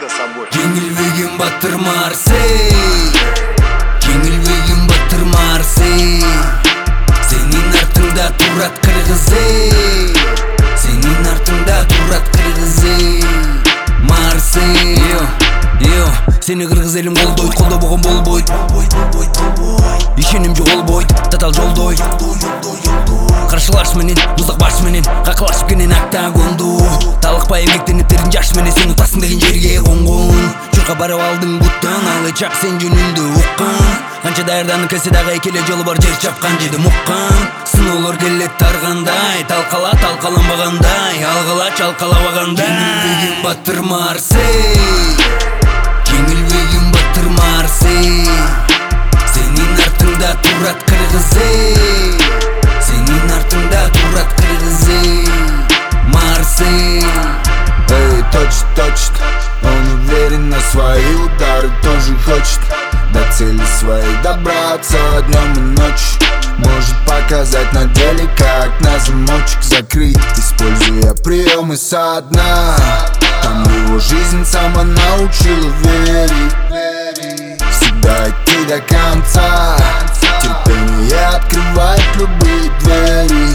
за собой. Жеңилбеген батыр Марсей, жеңилбеген батыр Марсей. Сенин артыңда турат кыргыз эй, сенин артыңда турат кыргыз эй. Марсей, сени кыргыз элим колдойт, колдобогон болбойт. Ишеним жоголбойт, татал жолдой. Каршылаш менен, муздак баш менен, какылашып кенен октагонду. Талыкпай эмгектенип терин жаш менен сен утасың деген жерге конгон. Журка барып алдың буттан, ал чак сен жөнүндө уккан. Канча даярданып келсе дагы экеле жолу бар жер чапкан жеди муккан. Сыноолор келет таргандай, талкала талкаланбагандай, алгыла чалкалабагандай. Жеңилбеген батыр Марсей, жеңилбеген батыр Марсей. Сенин артыңда турат кыргыз эй, сенин артыңда турат кыргыз эй. Марсей. Эй, точит, он уверен на свои удары, тоже хочет до цели своей добраться днем и ночью. Может показать на деле, как на замочек закрыть, используя приемы со дна. Там его жизнь сама научила верить, всегда идти до конца. Терпение открывает любые двери.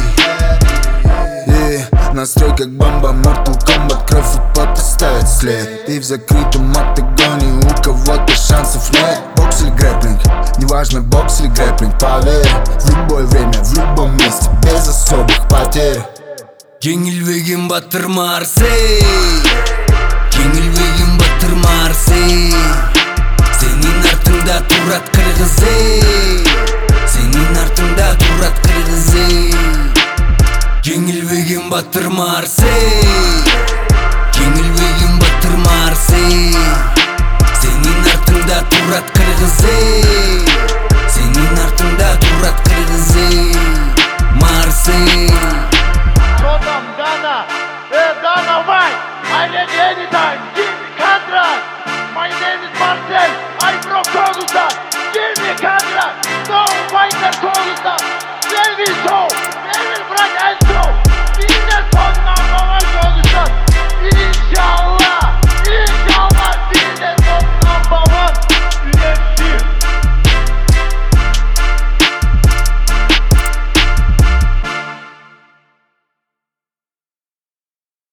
Настрой как бомба, Mortal Kombat, кровь и пот оставит след. И в закрытом октагоне у кого-то шансов нет. Бокс или грэпплинг, неважно бокс или грэпплинг, поверь, в любое время, в любом месте, без особых потерь. Жеңилбеген батыр Марсей, жеңилбеген батыр Марсей. Сенин артыңда турат кыргыз эй, сенин артыңда турат кыргыз эй. Жеңилбеген батыр Марсей,